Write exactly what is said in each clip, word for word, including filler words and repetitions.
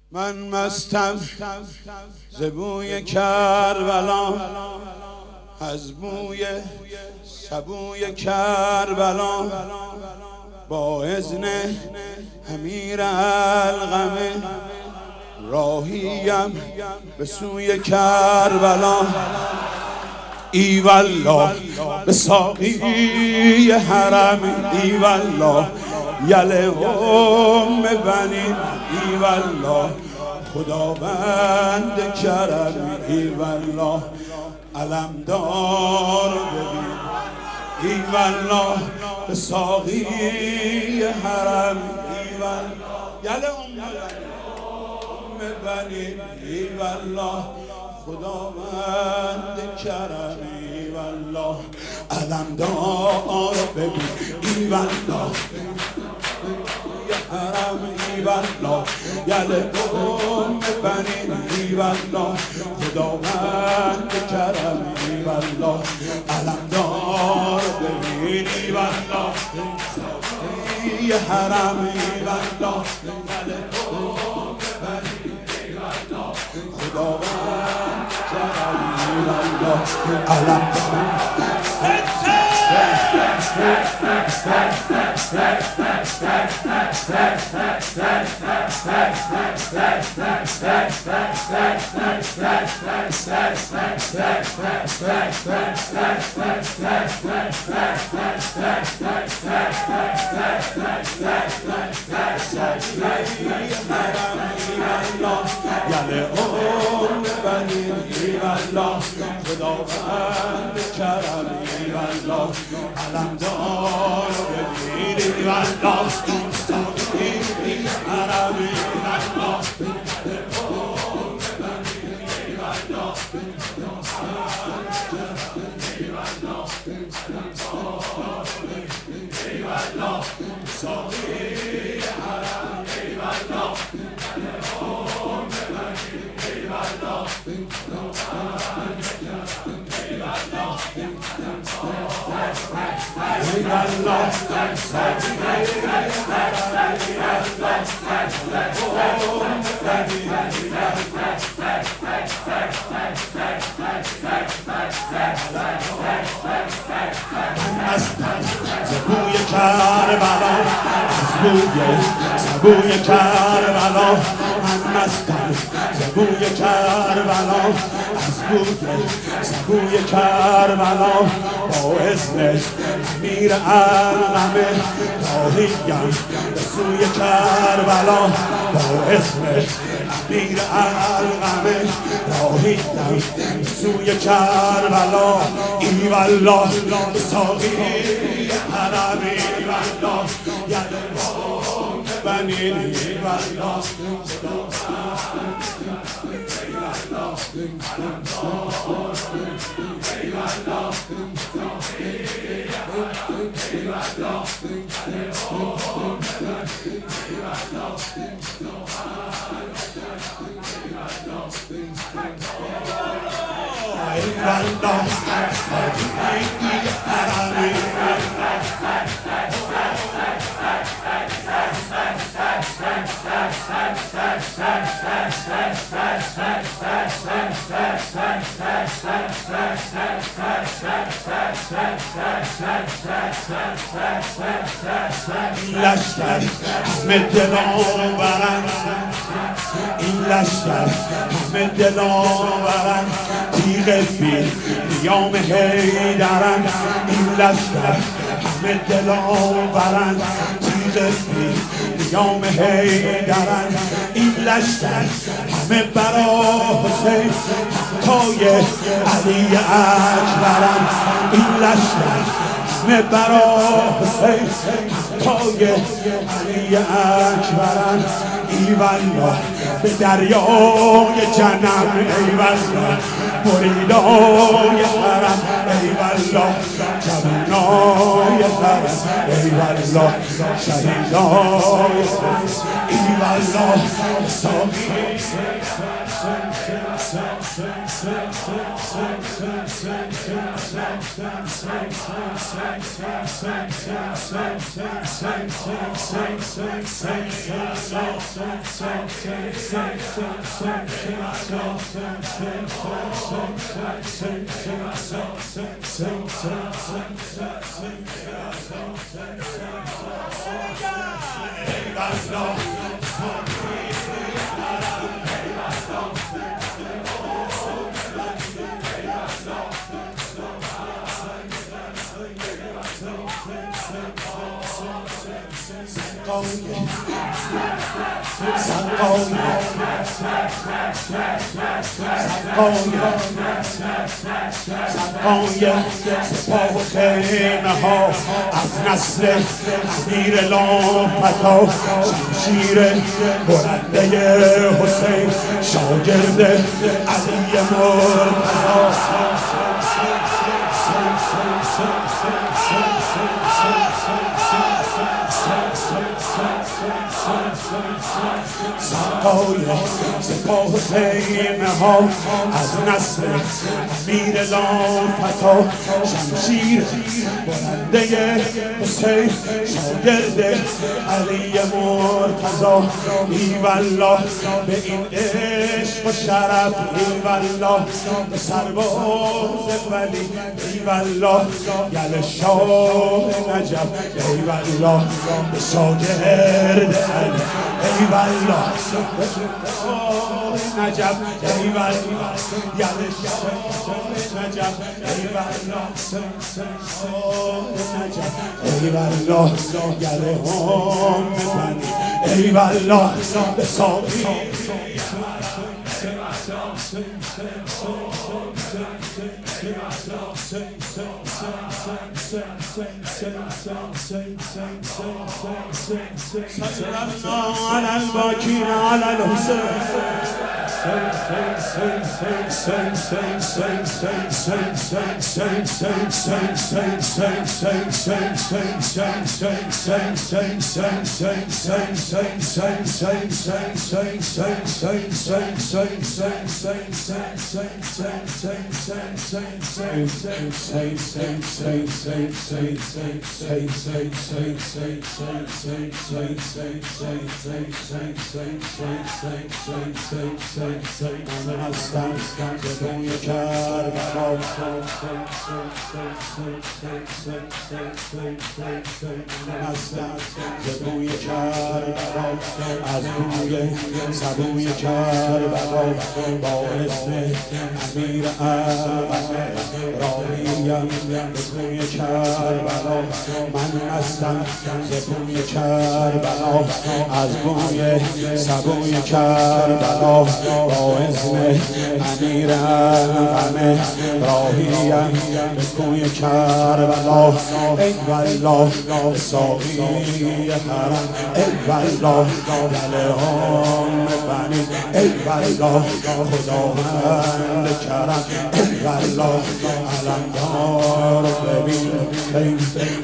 من مستم ز بوی کربلا، از بوی سبوی کربلا، با اذن امیر القمه راهیم به سوی کربلا. ای والله به ساقی حرم، ای والله یل ام بنی، ای والله خداوند کرم، ای والله علمدار ببین، ای والله به ساقی حرم، ای والله یل ام بنی، ای والله خداوند کرم، ای والله علمدار ببین، ای والله حرم، ای والله یل ام بنی، ای والله خداوند کرم، ای والله علمدار ببین، ای والله ای حرم، ای والله یل ام بنی، ای والله خداوند کرم، ای والله علمدار. خداوند کرم، ای والله علمدار ببین، ای والله ساقی حرم، ای والله ای والله ای والله ساقی حرم، ای والله ای والله بوی کربلا، از بوی سبوی کربلا، من مستم ز بوی کربلا، از بوی سبوی کربلا، با اذن امیر القمه راهیم به سوی کربلا، با اذن امیر القمه راهیم به سوی کربلا. ای والله به ساقی حرم، ای والله یل ام بنی، ای والله ای والله علمدار، ای والله ای والله لشکر همه دلان برند، این لشکر همه دلان برند، تیغ فیل نیام حیدرند، این لشکر همه دلان برند، تیغ فیل نیام حیدرند، این لشکر همه برا حسین تای علی اکبرند، این لشکر همه برا حسین تای علی اکبرند، ای والله به دریای جنم، ای والله مریدای حرم، ای والله جوانای حرم، ای والله شهیدای حرم، ای والله ساقی از نسل امیر لامفتا شمشیر برنده حسین شاگرد علی مرتضی سرقای سپاه خیمه ها از نسل امیر لامفتا شمشیر برنده حسین شاگرد علی مرتضی ایوالله به این عشق و شرف ایوالله به سرباز ولی ایوالله گل شاه نجف ایوالله به شاگرد علی ایوالله نجف ایوالله گل شاه نجف ایوالله نجف ایوالله گل هم بزنی ایوالله به ساقی على الباكين على الحسين من هستم زبون کربلا من هستم زبون کربلا از روی سبوی کربلا با اسم امیر ارمنه راهیم به کوی کربلا من هستم زبون کربلا از روی سبوی کربلا با اسم امیر ارمنه راهیم به کوی کربلا ای والله ساقی حرم ای والله گله هم بنی ای والله خداوند کرم ای والله علمدار ببین این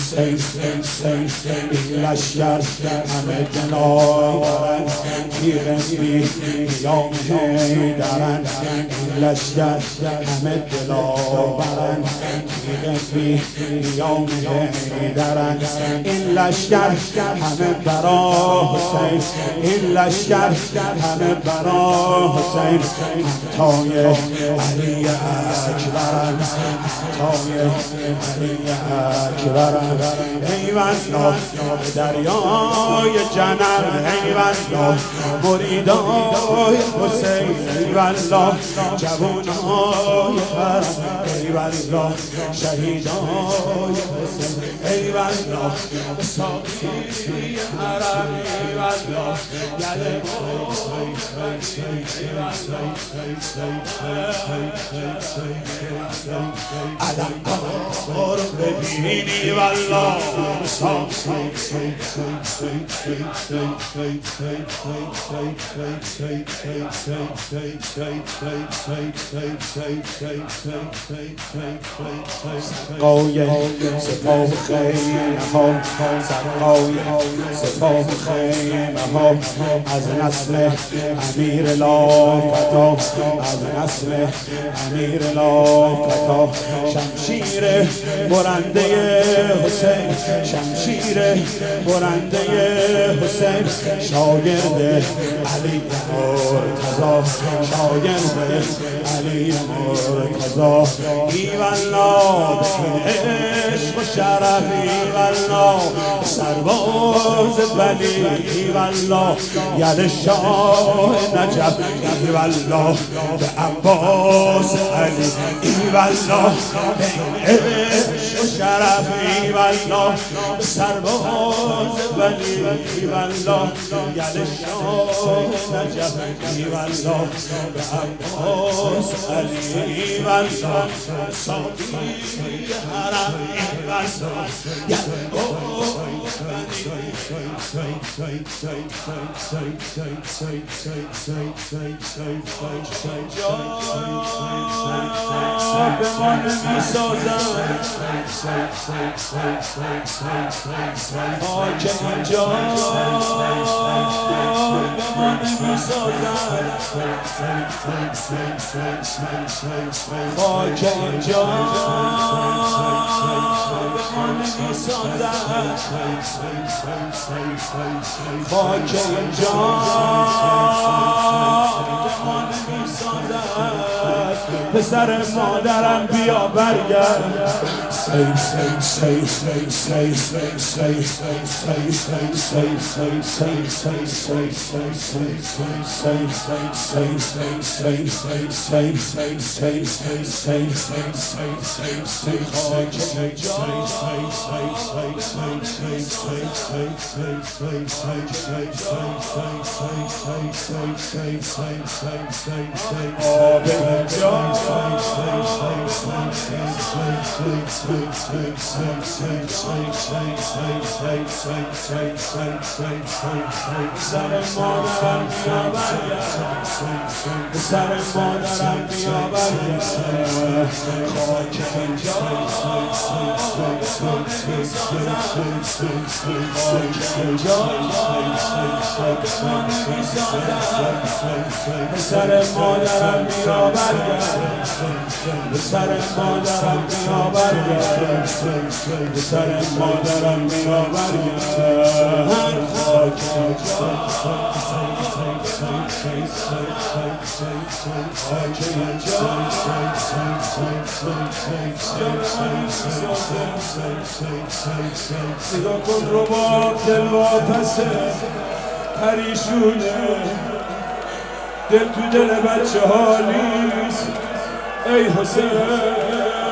لشکر همه جنابرن تیغ بیام هیدرن این لشکر همه دلاورن تیغ بیام هیدرن این لشکر همه برا حسین این لشکر همه برا حسین همتای علی اکبرن همتای علی اکبرن ای والله دریای جنم ای والله مریدای حسین ای والله جوانای حرم ای والله شهیدای حسین ای والله ساقی حرم ای والله گله علم کار ببینی والله ساقی سقای سپاه خیمه ها سقای سپاه خیمه ها از نسل امیر لافتا از نسل امیر لافتا شمشیر برنده حسین شمشیر برنده حسین شاگرد علی مرتضی شاگرد علی مرتضی ایوالا به این عشق و شرف ایوالا سرباز ولی ایوالا ید شاه نجف ایوالا به عباس علی ایوالا به این عشق و شرف ایوالا سرباز ولی ایوالا ید شاه نجف ایوالا به عباس علی ایوالا ساقی حرم ایوالا به ما نمیسازن خاک اینجا به ما نمیسازن خاک اینجا به ما نمیسازن خاک اینجا به ما نمیسازن پسر مادرم بیا برگرد سر مادرم بیا برگرد سر مادرم بیا برگرد خاک اینجا سر مادرم بیا برگرد سر مادرم بیا برگرد سر مادرم بیا برگرد خاک نگاه کن رباب دل واپسه پریشونه دل تو دل بچه ها نیست ای حسین